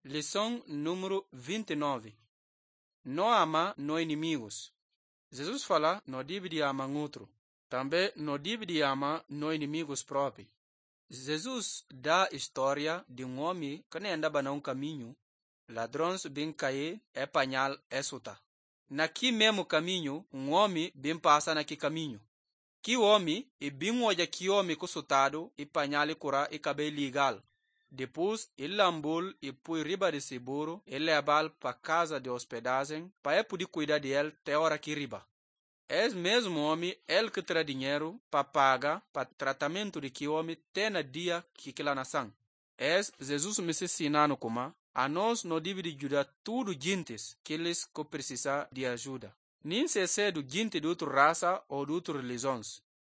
Lição número 29. Não ama no inimigos. Jesus fala, não deve amar outro. Também não deve amar no inimigos próprios. Jesus dá a história de homem que nem andava num caminho. Ladrões bem cair e panhal e suta. Naqui mesmo caminho, homem bem passa naquele caminho. Que homem e bem olha que homem cusutado e panhal e cura e cabelo legal. Depois, ele lambou e põe riba de seguro e leva para casa de hospedagem para poder cuidar de ele até hora que riba. É mesmo homem ele que traz dinheiro para pagar para tratamento de que homem tem na dia que lá na sang. É Jesus me ensinando como a nós não devemos ajudar tudo gentes que eles que precisam de ajuda. Nem se é do gente de outra raça ou de outras religiões.